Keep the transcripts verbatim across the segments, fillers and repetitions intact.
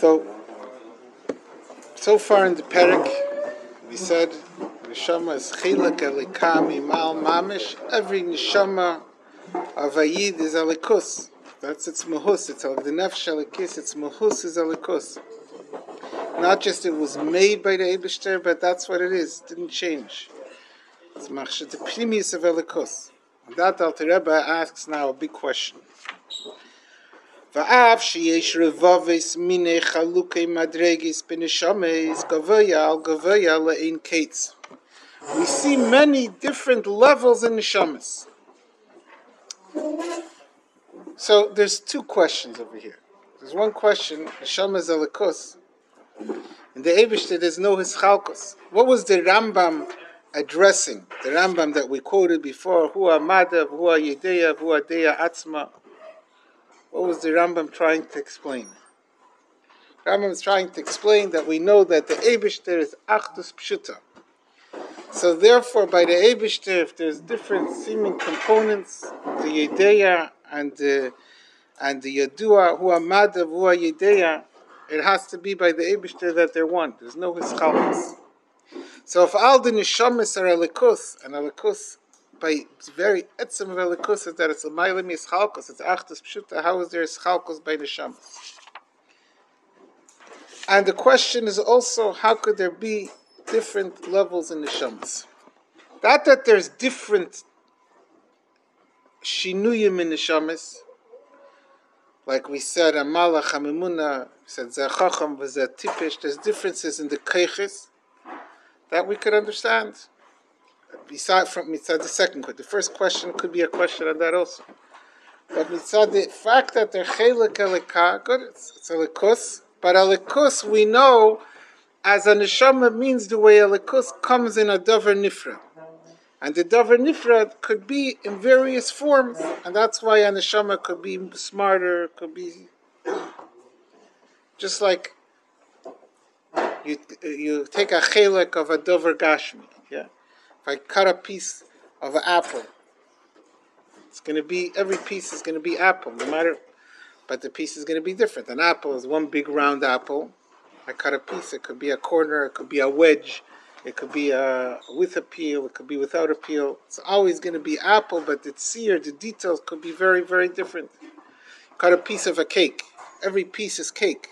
So, so far in the Perek, we said neshama is chilek elikam imal mamish. Every neshama of a yid is alikus. That's its mahus. It's like the nefesh alikis. Its mahus is alikus. Not just it was made by the Eibishter, but that's what it is. It didn't change. It's machshat the primis of alikus. And that Alter Rebbe asks now a big question. Va'av sheyesh revaves minei chalukei madregis b'neshames gavaya al gavaya le'ein kates. We see many different levels in neshamas. So there's two questions over here. There's one question, neshamas alikus. In the Eibishter, there's no hischalkus. What was the Rambam addressing? The Rambam that we quoted before, Hua Madav, Hua Yedeya, Hua Deya Atzma. What was the Rambam trying to explain? Rambam is trying to explain that we know that the Eibishter is Achdus Pshuta. So therefore, by the Eibishter, if there's different seeming components, the Yedeya and the and the Yadua, Hua Madav, Hua Yedeya, it has to be by the Eibishter that they're one. There's no hischalkus. So if all the neshamas are alikus, and alikus by very etzem of alikus is that it's a mailim hischalkus, it's achtus pshuta, how is there hischalkus by neshamas? And the question is also, how could there be different levels in neshamas? That that there's different shinuyim in neshamas, like we said, a malach, a memuna, said zechacham, v'zeh tipish, there's differences in the keiches that we could understand. Beside from mitzad the second question, the first question could be a question on that also. But mitzad the fact that they're chelik elika, good, it's, it's alikus, but alikus we know as a neshama means the way alikus comes in a davar nifra. And the davar nifra could be in various forms, and that's why a neshama could be smarter, could be just like you you take a chelek of a davar gashmi. Yeah, if I cut a piece of an apple, it's going to be every piece is going to be apple, no matter. But the piece is going to be different. An apple is one big round apple. I cut a piece. It could be a corner. It could be a wedge. It could be uh, with a peel, it could be without a peel. It's always going to be apple, but the tzir, the details could be very, very different. Cut a piece of a cake. Every piece is cake.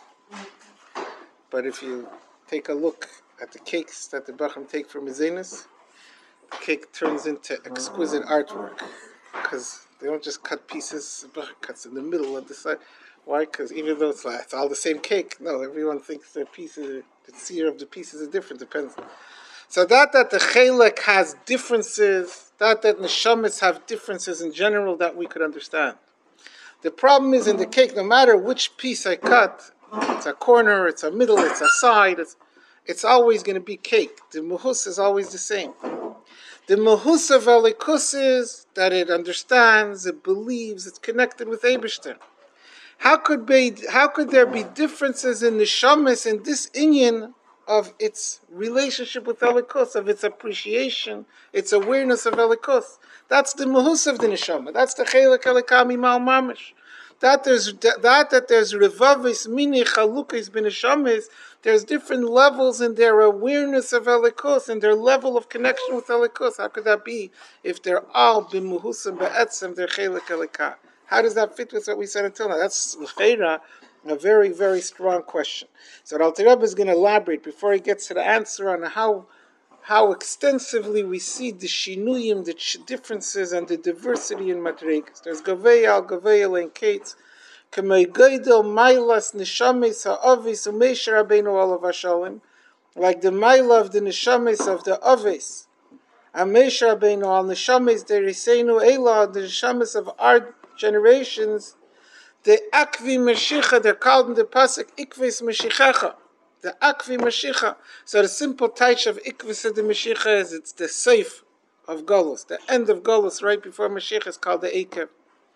But if you take a look at the cakes that the Bachram take from Mizenis, the cake turns into exquisite artwork. Because they don't just cut pieces, the Bachram cuts in the middle and the side. Why? Because even though it's, like, it's all the same cake, no, everyone thinks the pieces, the tzir of the pieces is different, depends. So that that the chelek has differences, that that neshamas have differences in general that we could understand. The problem is in the cake, no matter which piece I cut, it's a corner, it's a middle, it's a side, it's, it's always going to be cake. The muhus is always the same. The muhus of alikus is that it understands, it believes, it's connected with Eibishter. How could be? How could there be differences in neshamas in this inyan of its relationship with Elikus, of its appreciation, its awareness of Elikus? That's the mahus of the neshama. That's the chelek elikami mal mamish. That there's that that there's revavis mini chalukis b'neshamis. There's different levels in their awareness of Elikus and their level of connection with Elikus. How could that be if they're all b'muhusim be'etzem they're chelek elikah? How does that fit with what we said until now? That's l'cheira, a very, very strong question. So Alter Rebbe is going to elaborate before he gets to the answer on how how extensively we see the shinuyim, the differences and the diversity in madregas. There's Gaveya al Gaveya lein kates, Kamei Geidel Mailas Neshames Ha'avis U'Meisher Rabbeinu Olav Hashalom, like the Maila of the Neshames of the Avis, and Meisher Rabbeinu al Neshames Derisenu Eila, the Neshames of our generations, the Akvi Mashiach, they're called in the Pasuk Ikvis Mashiacha. The Akvi Mashiach. So the simple taich of Ikvis of the Mashiach is it's the safe of Golus. The end of Golus right before Mashiach is called the Ekev.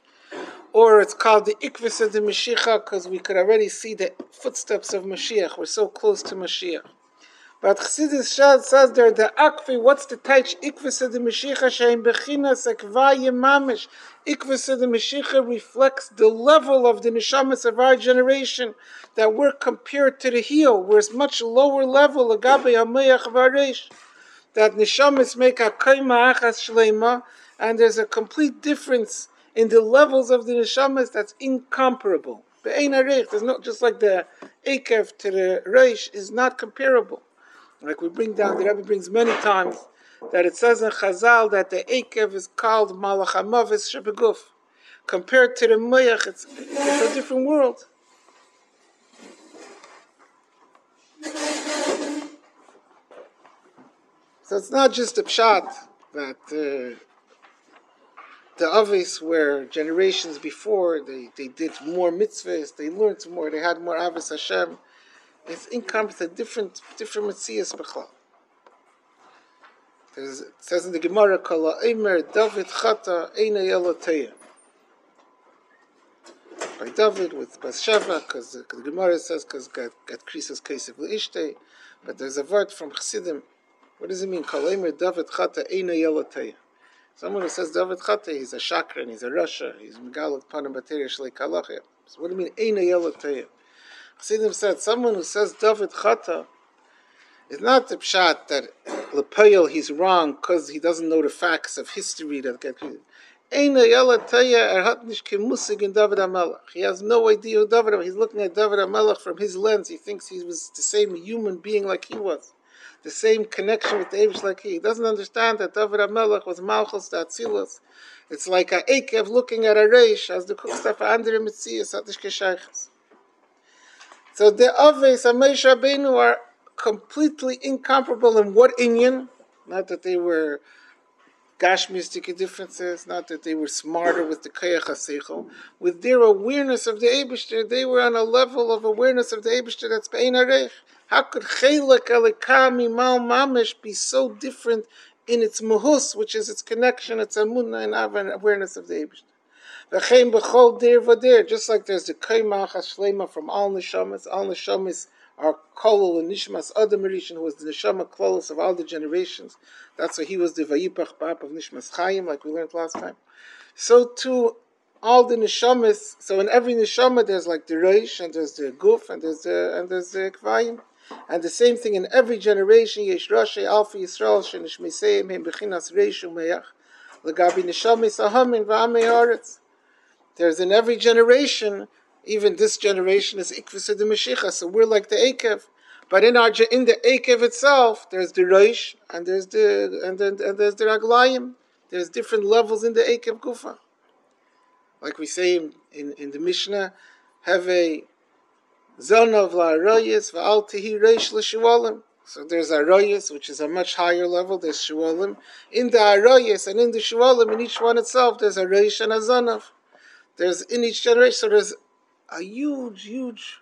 Or it's called the Ikvis of the Mashiach because we could already see the footsteps of Mashiach. We're so close to Mashiach. But Chassidus Shad says there, the Akvi, what's the Taich? Ikvisa de Mashiach Shein Bechinas Ekvayim Mamish. Ikvisa de Mashiach reflects the level of the Neshamas of our generation, that we're compared to the heel. We're much lower level, Agabe HaMeach Varesh. That Neshamas make a Kaima Achas Shleima, and there's a complete difference in the levels of the Neshamas that's incomparable. Be'ein Arech, there's not just like the Ekev to the Reish is not comparable. Like we bring down, the Rebbe brings many times that it says in Chazal that the Ekev is called Malach HaMavis Shebeguf. Compared to the Mayach, it's, it's a different world. So it's not just a pshat that uh, the Avis were generations before, they, they did more mitzvahs, they learned more, they had more Avis Hashem. It's incomparable, different, different Metzias B'chal. There's, it says in the Gemara, Kala Eimer David Chata Eina Yelateya. By David with Bathsheba, because the, the Gemara says, because God got Krisa's case of L'ishtei, but there's a word from Chassidim. What does it mean? Kala Eimer David Chata Eina Yelateya. Someone who says David Chata, he's a Shakran, he's a Rasha, he's Megalat Panam Bateria Shlei Kalachya. So what do you mean Eina Yelateya? Chassidim said, someone who says David Chata is not the pshat that Lepayel he's wrong because he doesn't know the facts of history that get created. He has no idea who David is. He's looking at David HaMelech from his lens. He thinks he was the same human being like he was. The same connection with the Eibush like he. He doesn't understand that David HaMelech was Malchus the Atzilus. It's like a Ekev looking at a Reish as the Kukstaf Andre Metzias Atish Keshaychas. So the Aves and Moshe Rabbeinu are completely incomparable in what inyan? Not that they were gashmistic differences, not that they were smarter with the Kayach HaSeichel. With their awareness of the Eibishter, they were on a level of awareness of the Eibishter that's Be'ein Arech. How could Chelek Elikah Mimal Mamish be so different in its muhus, which is its connection, its amunah and awareness of the Eibishter? Just like there's the Kaimach HaShlema from all Neshamas, all Neshamas are Kolol and Nishmas Adam Rishon, who was the Neshama Klolos of all the generations. That's why he was the Vayipach Bap of Nishmas Chaim, like we learned last time. So too, all the Neshamas, so in every Neshama there's like the Reish, and there's the Guf, and there's the, and there's the Kvayim. And the same thing in every generation, Yesh Rashi, Alpha Yisrael, Shenishmeseim, Hem Bechinas Reish Umeach, Lagabi Neshamis Ahamin V'amei Haaretz. There's in every generation, even this generation is Ikvisa de Mashiach, so we're like the Ekev. But in our in the Ekev itself, there's the Reish and there's the and then and there's the Raglayim. There's different levels in the Ekev Gufa. Like we say in, in, in the Mishnah, have a Zonav la Arayis v'al Tihi Reish l'Shualim. So there's Arayis, which is a much higher level. There's Shualim. In the Arayis and in the Shualim, in each one itself, there's a Reish and a Zonav. There's in each generation, so there's a huge, huge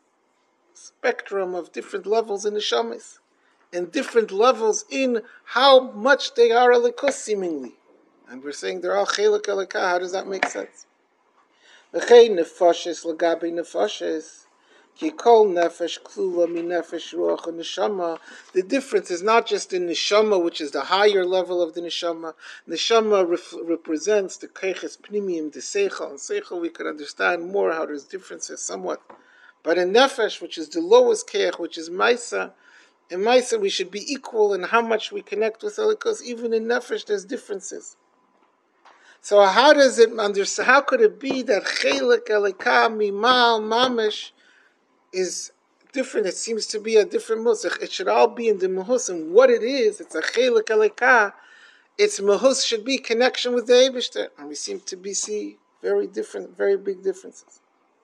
spectrum of different levels in the shamis, and different levels in how much they are alikus seemingly. And we're saying they're all chelik alikah. How does that make sense? V'chei nefashes lagabi nefashes. Ki kol nefesh klula mi nefesh ruach and neshama. The difference is not just in neshama, which is the higher level of the neshama. Neshama ref- represents the keiches pnimiyim, the seichel. And seichel we can understand more how there's differences somewhat. But in nefesh, which is the lowest keich, which is maisa, in maisa we should be equal in how much we connect with elikus. Even in nefesh there's differences. So how does it understand? How could it be that chelik elikah mimal mamish is different? It seems to be a different musach. It should all be in the muhus, and what it is, it's a chelik elikah. Its muhus should be connection with the Eibishter, and we seem to be see very different, very big differences.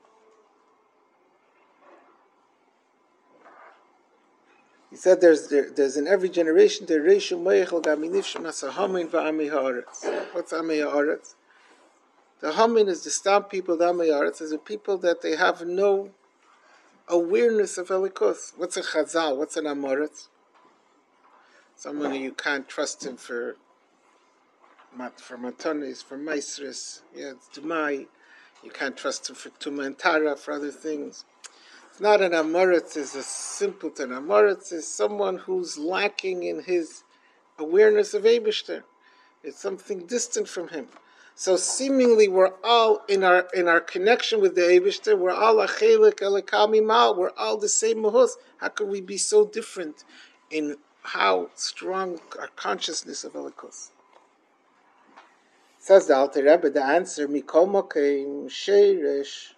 He said there's there, there's in every generation the reishu meichel gaminifshim asahamin va'amei haaretz. What's amei haaretz? The hamin is the stam people. The amei haaretz is the people that they have no awareness of Elikos. What's a chazal? What's an amoritz? Someone who you can't trust him for mat for matonis, for maestris. Yeah, it's demai. You can't trust him for tuma and tara, for other things. It's not an amoritz, is a simpleton. Amoritz is someone who's lacking in his awareness of Eibishter. It's something distant from him. So seemingly we're all in our in our connection with the Eibishter, we're all achelik elekami mal, we're all the same mahus. How could we be so different in how strong our consciousness of Elikos? Says the Alter Rebbe, the answer, Mikol Mokeim Sheirish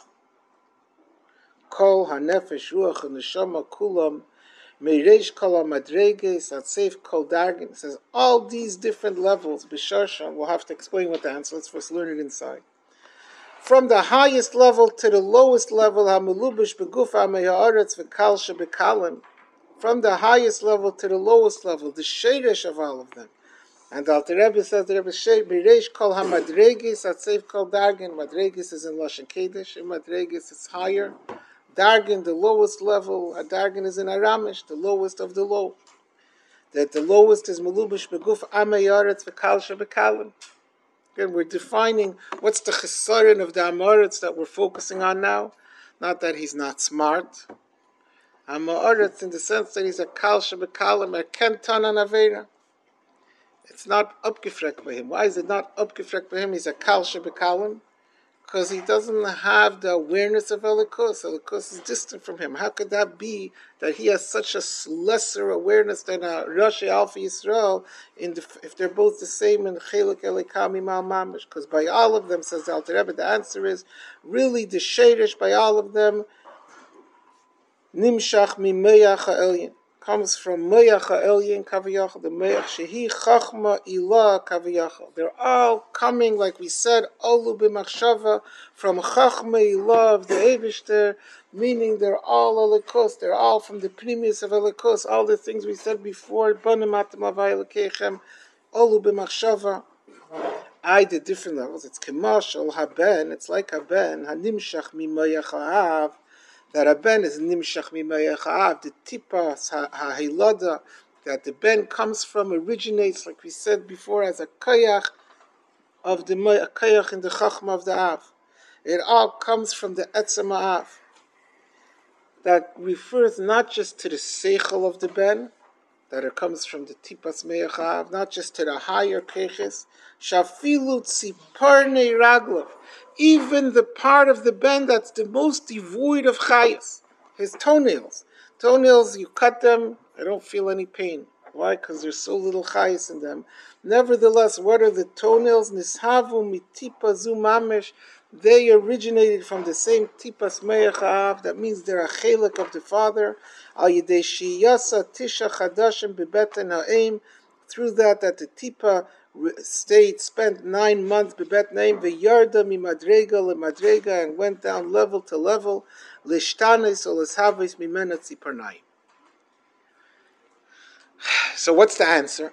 Kol HaNefesh Ruach HaNeshama Kulam Meireish Kol HaMadreges Atseif Kol Dargin. Says all these different levels, B'Sharshan, we'll have to explain what the answer. Let's first learn it inside. From the highest level to the lowest level, HaMelubish Beguf HaMe'ha'aretz V'Kal Shebekalim. From the highest level to the lowest level, the Sheirish of all of them. And the Alter Rebbe says, the Rebbe Shei, B'Reish Kol HaMadregis Atseif Kol Dargin. Madregis is in Lashon Kodesh. In Madregis it's higher. Dargin, the lowest level. A Dargin is in Aramish, the lowest of the low. That the lowest is Melubish Beguf Amei Yaretz V'Kal Shebekalim. Again, we're defining what's the chesaron of the Amoritz that we're focusing on now. Not that he's not smart. Amoritz in the sense that he's a Kal Shebekalim, a Kentan an Aveira. It's not upgefrekt by him. Why is it not upgefrekt by him? He's a Kal Shebekalim. Because he doesn't have the awareness of Elikos. Elikos is distant from him. How could that be that he has such a lesser awareness than a Rashi Alpha Yisrael in the, if they're both the same in Chelik Elikami Mal Mamish? Because by all of them, says the Alter Rebbe, the answer is really the Sheirish by all of them, Nimshach Mi Meyach HaElyin. Comes from Meyach HaElyin Kaviyachal, the Meyach Shehi Chachma Ilah Kaviyachal. They're all coming, like we said, Olu B'machshava, from Chachma Ilah of the Eibishter, meaning they're all Elikos, they're all from the Pnimius of Elikos, all the things we said before, Banim Atam Avay Elekechem, Olu B'machshava. I did different levels. It's Kemashal Haben, it's like Haben, Hanimshach Mi Meyach HaAv, that a ben is nimshach mimayach ha'av, the tipas ha'hilada, that the ben comes from, originates, like we said before, as a kayach of the a kayach in the chachma of the av. It all comes from the etzem ha'av. That refers not just to the seichel of the ben, that it comes from the tipas meyach ha'av, not just to the higher keches, shafilu tziparnei raglav, even the part of the ben that's the most devoid of chayas, his toenails. Toenails, you cut them, I don't feel any pain. Why? Because there's so little chayas in them. Nevertheless, what are the toenails? Nishavu mitipa zu mamesh. They originated from the same tipas meyach ha'av. That means they're a chelik of the father. Al yedei shiyasa tisha chadashim bebeten ha'eim. Through that, that the tipa stayed, spent nine months bebet naim v'yarda mi madrega le madrega, and went down level to level l'shtanes o l'shavis mimena tziparnayim. So what's the answer?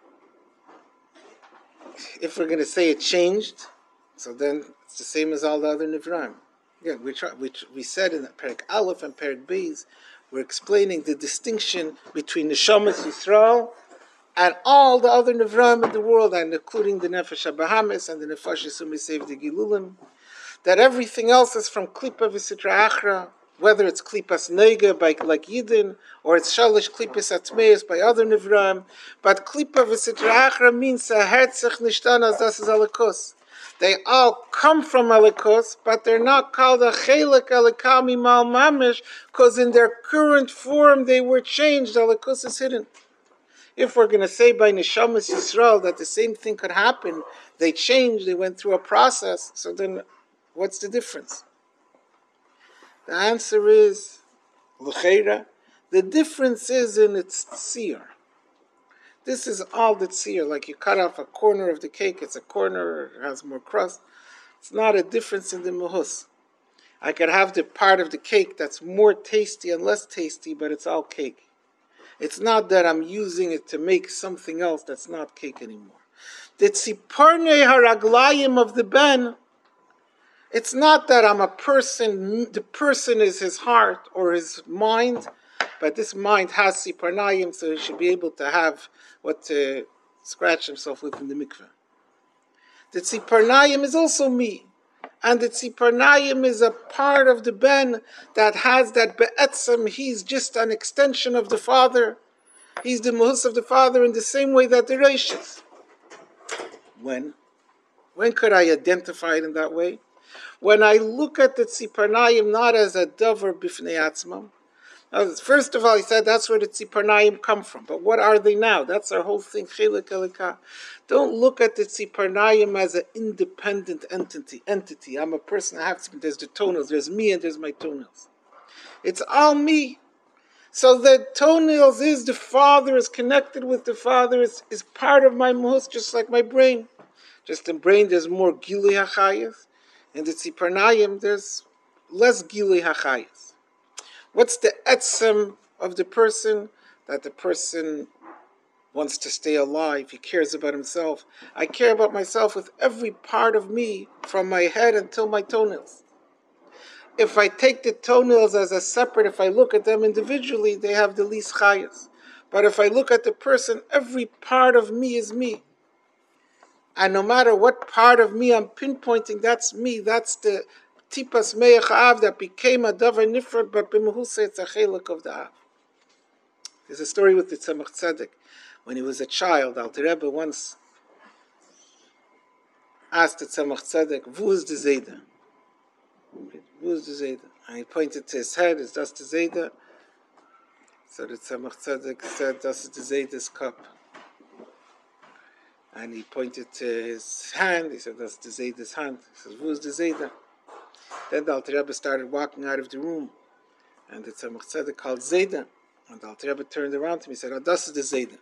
If we're going to say it changed, so then it's the same as all the other nivraim. Again, we try, we we said in Perek Aleph and Perek Beis, we're explaining the distinction between the Neshamas Yisrael and all the other Nevram in the world, and including the Nefesh HaBahamis and the Nefesh Sumisev the Gilulim, that everything else is from Klippa V'Sitra Achra, whether it's Klippas Nega by like Yidin, or it's Shalish Klippas Atmeis by other Nevram, but Klippa V'Sitra Achra means a Herzach Nishtanas, das is Elikos. They all come from Elikos, but they're not called a Chelik Elikami Mal Mamish, because in their current form they were changed. Elikos is hidden. If we're going to say by Neshamas Yisrael that the same thing could happen, they changed, they went through a process, so then what's the difference? The answer is, L'cheira, the difference is in its tzir. This is all the tzir, like you cut off a corner of the cake, it's a corner, it has more crust. It's not a difference in the muhus. I could have the part of the cake that's more tasty and less tasty, but it's all cake. It's not that I'm using it to make something else that's not cake anymore. The tziparnei haraglayim of the ben, it's not that I'm a person, the person is his heart or his mind, but this mind has tziparnayim, so he should be able to have what to scratch himself with in the mikveh. The tziparnayim is also me. And the Tziparnayim is a part of the Ben that has that Be'etzem, he's just an extension of the Father. He's the Mahus of the Father in the same way that the Reish is. When? When could I identify it in that way? When I look at the Tziparnayim not as a Dover Bifnei Atzmam. First of all, he said that's where the Tziparnayim come from. But what are they now? That's our whole thing. Chelik Elika. Don't look at the Tziparnayim as an independent entity. Entity. I'm a person. I have to. There's the toenails. There's me and there's my toenails. It's all me. So the toenails is the Father, is connected with the Father, is, is part of my muhus, just like my brain. Just in brain, there's more Gilui HaChayas. In the Tziparnayim, there's less Gilui HaChayas. What's the etzem of the person? That the person wants to stay alive. He cares about himself. I care about myself with every part of me, from my head until my toenails. If I take the toenails as a separate, if I look at them individually, they have the least chayas. But if I look at the person, every part of me is me. And no matter what part of me I'm pinpointing, that's me. That's the tipas meyach av that became a davar nifrad, but b'mehusa it's a chelik of the av. There's a story with the Tzemach Tzedek. When he was a child, Alter Rebbe once asked the Tzemach Tzedek, "Wo is the Zayda?" Wo is the Zayda? And he pointed to his head, "Is das the Zayda?" So the Tzemach Tzedek said, "Das is the Zayda's cup." And he pointed to his hand, he said, "That's the Zayda's hand." He says, "Wo is the Zayda?" Then the Alter Rebbe started walking out of the room. And the Tzemach Tzedek called Zayda. And the Alter Rebbe turned around to me and said, "Oh, das is the Zayda."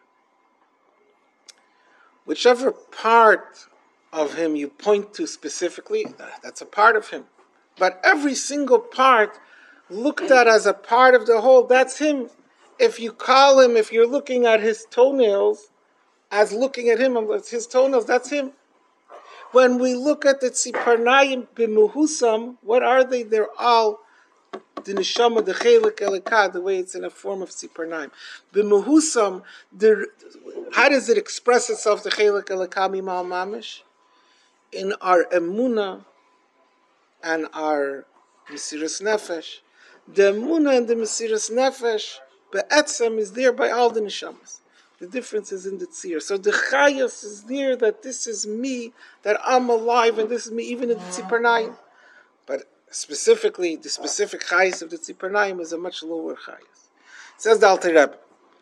Whichever part of him you point to specifically, that's a part of him. But every single part looked at as a part of the whole, that's him. If you call him, if you're looking at his toenails, as looking at him, his toenails, that's him. When we look at the Tziparnayim b'muhusam, what are they? They're all the neshama, the chelik elika, the way it's in a form of Tziparnayim. B'muhusam, how does it express itself, the chelik elika mimal mamish? In our emuna and our Mesiras Nefesh. The emuna and the Mesiras Nefesh, be'etzem, is there by all the neshamas. The difference is in the tzir. So the chayas is there, that this is me, that I'm alive, and this is me, even in the Tziparnayim. But specifically, the specific chayas of the Tziparnayim is a much lower chayas. Says the Alter Rebbe,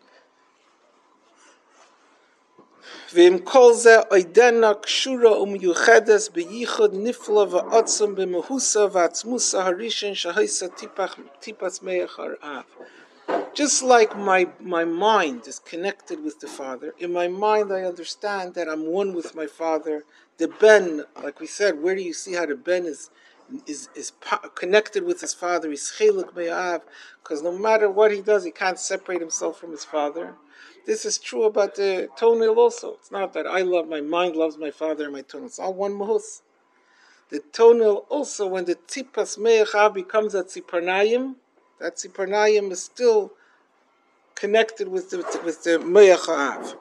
V'im kol ze oidena kshura umyuchedes beyichud nifla v'atzum b'mehusa v'atzmusa harishin shahaisa tipas meyach harav. Just like my, my mind is connected with the Father, in my mind I understand that I'm one with my Father. The Ben, like we said, where do you see how the Ben is is is connected with his Father? He's chelik me'av, because no matter what he does, he can't separate himself from his Father. This is true about the toenail also. It's not that I love, my mind loves my Father and my toenail. It's all one mahus. The toenail also, when the tipas me'av becomes a tziparnayim, that tziparnayim is still connected with the with the meyach ha'av.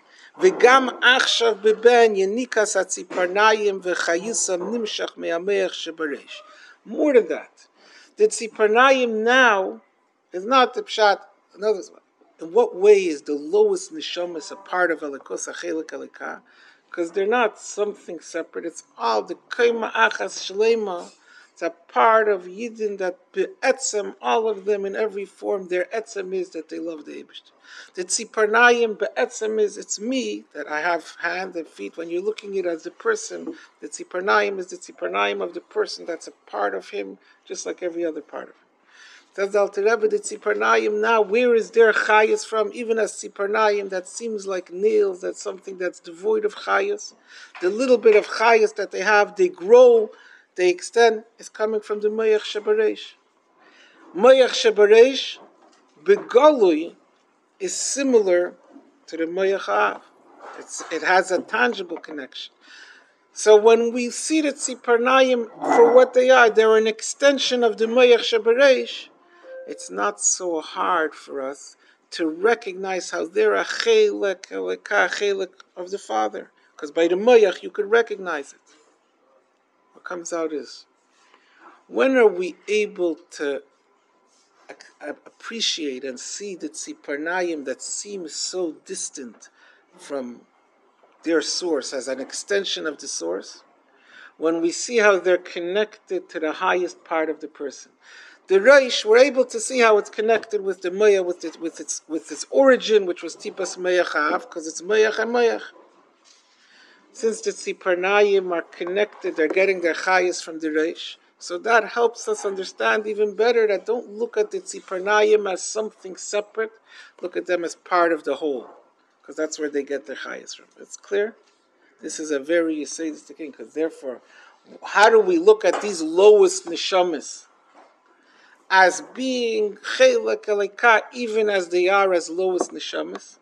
V'gam achshav beben yenikas atziparnayim v'chayusam nimshach me'ameach shebaresh. More than that, the tziparnayim now is not the pshat. Another one. In what way is the lowest neshamas a part of Elikos Achelik Elika? Because they're not something separate. It's all the Kaima Achas Shlema. It's a part of Yidden that be'etzem, all of them in every form, their etzem is that they love the Eibishter. The Tziparnayim be'etzem is, it's me, that I have hands and feet. When you're looking at it as a person, the Tziparnayim is the Tziparnayim of the person that's a part of him, just like every other part of him. Says the Alter Rebbe, the Tziparnayim now, where is their chayas from? Even as Tziparnayim, that seems like nails, that's something that's devoid of chayas. The little bit of chayas that they have, they grow, they extend, is coming from the Mayach Shebaresh. Mayach Shebaresh, Begalui, is similar to the Mayach Av. It's, it has a tangible connection. So when we see the Tziparnayim for what they are, they're an extension of the Mayach Shebaresh. It's not so hard for us to recognize how they're a chelik, a chelik of the Father. Because by the Mayach you could recognize it. comes out is, when are we able to appreciate and see the tziparnayim that seem so distant from their source as an extension of the source? When we see how they're connected to the highest part of the person. The Reish, we're able to see how it's connected with the Mayach, with, it, with, its, with its origin, which was Tipas Mayach Av, because it's Mayach and Mayach. Since the Tziparnayim are connected, they're getting their Chayas from the Reish. So that helps us understand even better that don't look at the Tziparnayim as something separate, look at them as part of the whole, because that's where they get their Chayas from. It's clear? This is a very Yesodistic thing, because therefore, how do we look at these lowest neshamas as being chelek elika, even as they are as lowest neshamas?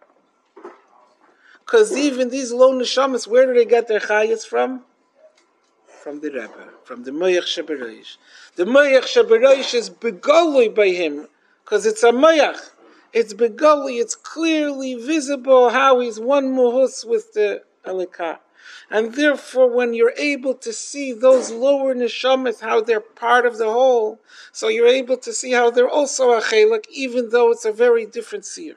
Because even these low neshamas, where do they get their chayas from? From the Rebbe, from the Mayach Shebereish. The Mayach Shebereish is begolui by him, because it's a Mayach. It's begolui, it's clearly visible how he's one muhus with the Elika. And therefore, when you're able to see those lower neshamas, how they're part of the whole, so you're able to see how they're also a chelek, even though it's a very different seer.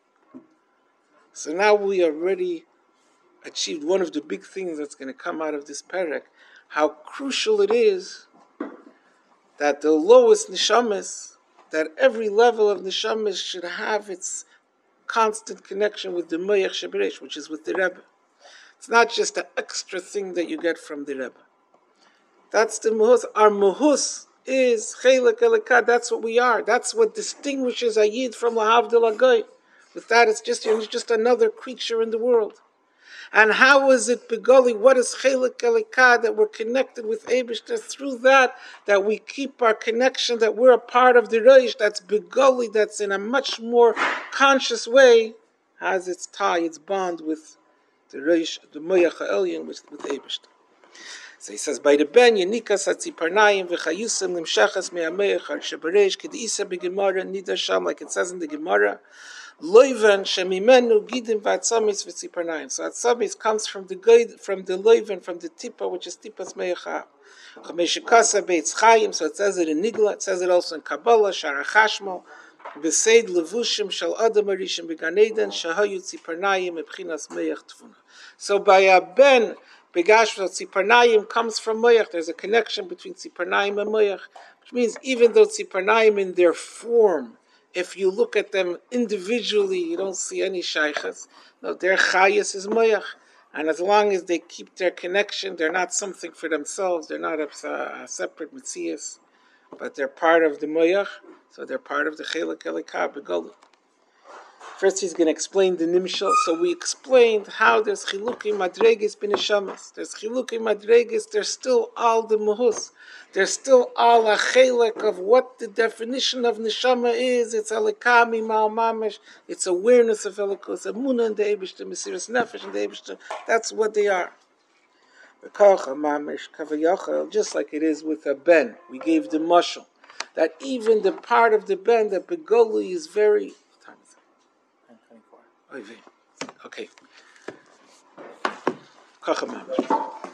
So now we already achieved one of the big things that's going to come out of this parak, how crucial it is that the lowest neshamas, that every level of neshamas should have its constant connection with the Mayach Shebereish, which is with the Rebbe. It's not just an extra thing that you get from the Rebbe. That's the muhus. Our muhus is chelek elika. That's what we are. That's what distinguishes a yid from lahavdil agoy. With that, it's just you're just another creature in the world. And how is it begoli? What is chelek elika that we're connected with Eibishter through that? That we keep our connection. That we're a part of the Reish. That's begoli. That's in a much more conscious way has its tie, its bond with the Reish, the Mayach Elyon, with with Eibishter. So he says, by the ben yenikas hatziparnayim v'chayusam nimshachas me'ameich har shebereish k'diisa b'gemara nida sham, like it says in the Gemara, loiven shemimenu gidim v'atzamis v'tziparnayim. So atzamis comes from the guide, from the loiven, from the tipa, which is tipas me'acha. Chameshikasa beitz chayim. So it says it in Nigla. It says it also in Kabbalah, Shara Chashmal. B'seid levushim shel adam arishim b'gan eden shahayu tziparnayim ebchinas me'ach tfuna. So by a ben begash tziparnayim comes from me'ach. There's a connection between tziparnayim and me'ach, which means even though tziparnayim in their form, if you look at them individually, you don't see any shaychas. No, their chayas is me'ach, and as long as they keep their connection, they're not something for themselves. They're not a, a separate mitzias, but they're part of the me'ach. So they're part of the chelek elika begolu. First, he's going to explain the nimshal. So we explained how there's chilukim madregis b'neshamas. There's chilukim madregis. There's still all the muhus. There's still all a chelek of what the definition of neshama is. It's elika mimal mamish. It's awareness of elikus, emunah in the Eibishter, mesiras nefesh in the Eibishter. That's what they are. Just like it is with a ben. We gave the mashal. That even the part of the ben, that begoli is very... What time is it? Okay.